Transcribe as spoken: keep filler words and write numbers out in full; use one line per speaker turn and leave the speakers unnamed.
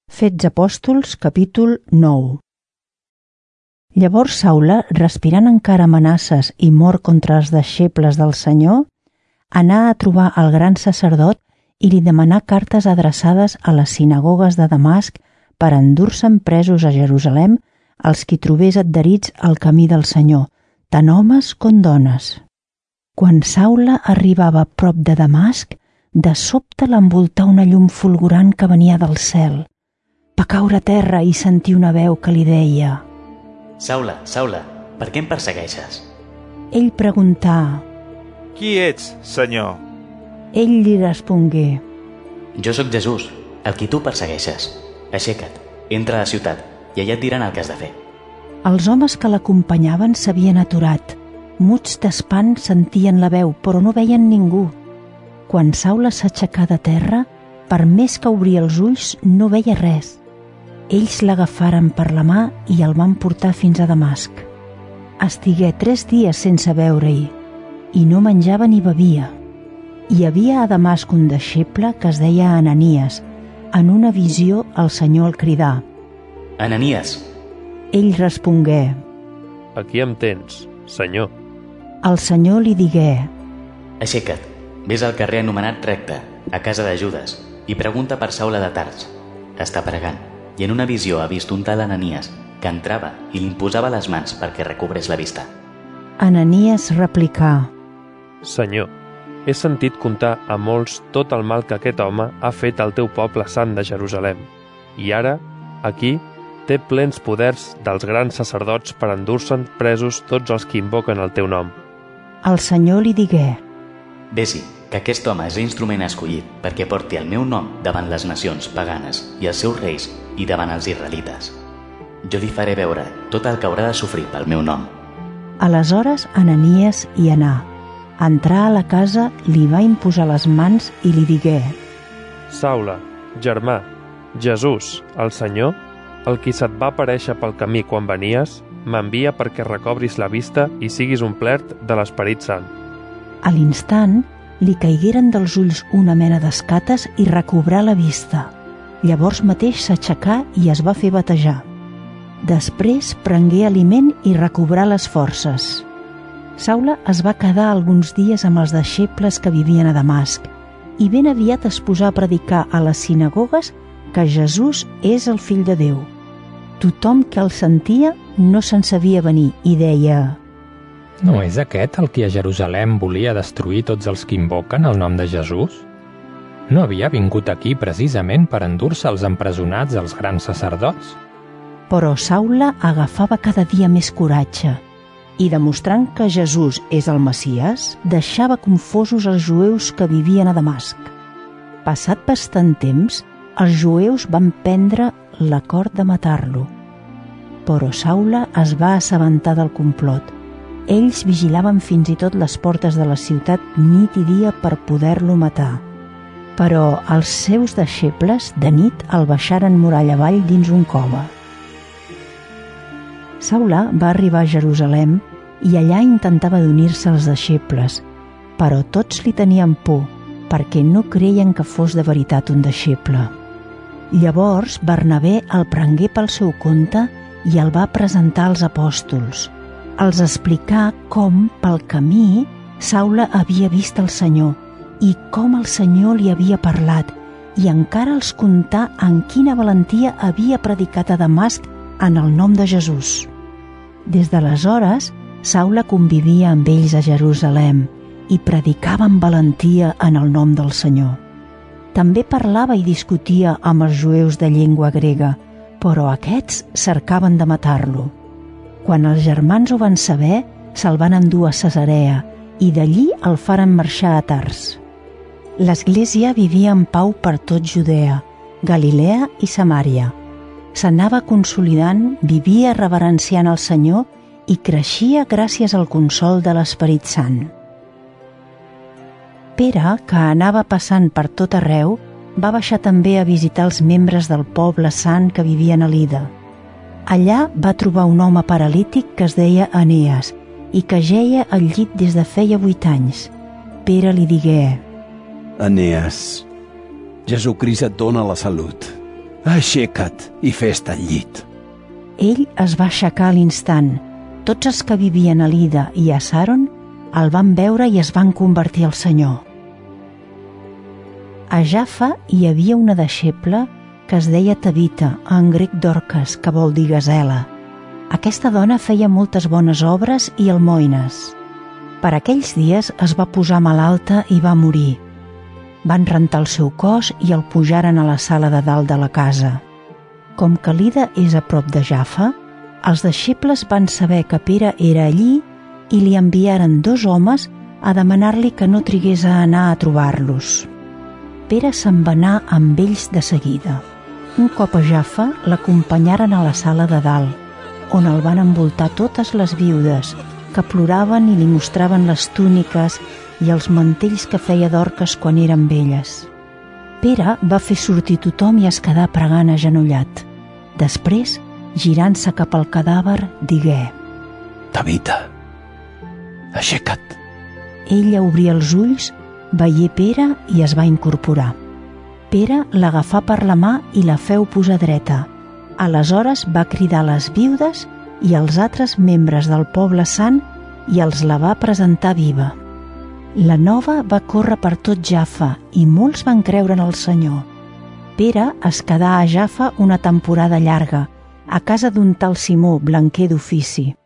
Fets Apòstols, capítol nou. Llavors Saula, respirant encara amenaces i mort contra els deixebles del Senyor, anà a trobar el gran sacerdot i li demanà cartes adreçades a les sinagogues de Damasc per endur-se'n presos a Jerusalem els qui trobés adherits al camí del Senyor, tant homes com dones. Quan Saula arribava a prop de Damasc, de sobte l'envoltà una llum fulgurant que venia del cel. Va caure a terra i sentí una veu que li deia:
Saula, Saula, per què em persegueixes?
Ell preguntà:
Qui ets, Senyor?
Ell li respongué:
Jo sóc Jesús, el qui tu persegueixes. Aixeca't, entra a la ciutat i allà et diran el que has de fer.
Els homes que l'acompanyaven s'havien aturat. Muts d'espant sentien la veu, però no veien ningú. Quan Saula s'aixecà de terra, per més que obria els ulls, no veia res. Ells l'agafaren per la mà i el van portar fins a Damasc. Estigué tres dies sense veure-hi, i no menjava ni bevia. Hi havia a Damasc un deixeble que es deia Ananies. En una visió el Senyor el cridà:
Ananies!
Ell respongué:
Aquí em tens, Senyor.
El Senyor li digué:
Aixeca't, vés al carrer anomenat Recte, a casa de Judes, i pregunta per Saula de Tars. Està pregant, i en una visió ha vist un tal Ananies que entrava i li imposava les mans perquè recobrés la vista.
Ananies replicà:
Senyor, he sentit contar a molts tot el mal que aquest home ha fet al teu poble sant de Jerusalem, i ara, aquí, té plens poders dels grans sacerdots per endur-se'n presos tots els que invoquen el teu nom.
El Senyor li digué:
Vés-hi, que aquest home és l'instrument escollit perquè porti el meu nom davant les nacions paganes i els seus reis i davant els israelites. Jo li faré veure tot el que haurà de sofrir pel meu nom.
Aleshores Ananies hi anà. Entrà a la casa, li va imposar les mans i li digué:
Saula, germà, Jesús, el Senyor, el qui se't va aparèixer pel camí quan venies, m'envia perquè recobris la vista i siguis omplert de l'Esperit Sant.
A l'instant, li caigueren dels ulls una mena d'escates i recobrà la vista. Llavors mateix s'aixecà i es va fer batejar. Després prengué aliment i recobrà les forces. Saula es va quedar alguns dies amb els deixebles que vivien a Damasc i ben aviat es posà a predicar a les sinagogues que Jesús és el Fill de Déu. Tothom que el sentia no se'n sabia venir i deia:
No és aquest el qui a Jerusalem volia destruir tots els que invoquen el nom de Jesús? No havia vingut aquí precisament per endur-se els empresonats als grans sacerdots?
Però Saula agafava cada dia més coratge i, demostrant que Jesús és el Messies, deixava confosos els jueus que vivien a Damasc. Passat bastant temps, els jueus van prendre l'acord de matar-lo. Però Saula es va assabentar del complot. Ells vigilaven fins i tot les portes de la ciutat nit i dia per poder-lo matar. Però els seus deixebles de nit el baixaren muralla avall dins un cove. Saula va arribar a Jerusalem i allà intentava d'unir-se als deixebles, però tots li tenien por perquè no creien que fos de veritat un deixeble. Llavors Bernabé el prengué pel seu compte i el va presentar als apòstols. Els explicà com, pel camí, Saula havia vist el Senyor i com el Senyor li havia parlat, i encara els contà en quina valentia havia predicat a Damasc en el nom de Jesús. Des d'aleshores, Saula convivia amb ells a Jerusalem i predicava amb valentia en el nom del Senyor. També parlava i discutia amb els jueus de llengua grega, però aquests cercaven de matar-lo. Quan els germans ho van saber, se'l van endur a Cesarea i d'allí el faren marxar a Tars. L'Església vivia en pau per tot Judea, Galilea i Samària. S'anava consolidant, vivia reverenciant el Senyor i creixia gràcies al consol de l'Esperit Sant. Pere, que anava passant per tot arreu, va baixar també a visitar els membres del poble sant que vivien a Lida. Allà va trobar un home paralític que es deia Enees i que jeia al llit des de feia vuit anys. Pere li digué:
Enees, Jesucrist et dona la salut. Aixeca't i fes-te al llit.
Ell es va aixecar a l'instant. Tots els que vivien a Lida i a Saron el van veure i es van convertir al Senyor. A Jaffa hi havia una deixeble que es deia Tabita, en grec Dorcas, que vol dir gasela. Aquesta dona feia moltes bones obres i almoines. Per aquells dies es va posar malalta i va morir. Van rentar el seu cos i el pujaren a la sala de dalt de la casa. Com que Lida és a prop de Jaffa, els deixebles van saber que Pere era allí i li enviaren dos homes a demanar-li que no trigués a anar a trobar-los. Pere se'n va anar amb ells de seguida. Un cop a Jaffa, l'acompanyaren a la sala de dalt, on el van envoltar totes les viudes, que ploraven i li mostraven les túniques i els mantells que feia Dorcas quan eren velles. Pere va fer sortir tothom i es quedà pregant agenollat. Després, girant-se cap al cadàver, digué:
Tabita, aixeca't.
Ella obria els ulls, veié Pere i es va incorporar. Pere l'agafà per la mà i la feu posar dreta. Aleshores va cridar a les viudes i als altres membres del poble sant i els la va presentar viva. La nova va córrer per tot Jaffa i molts van creure en el Senyor. Pere es quedà a Jaffa una temporada llarga, a casa d'un tal Simó, blanquer d'ofici.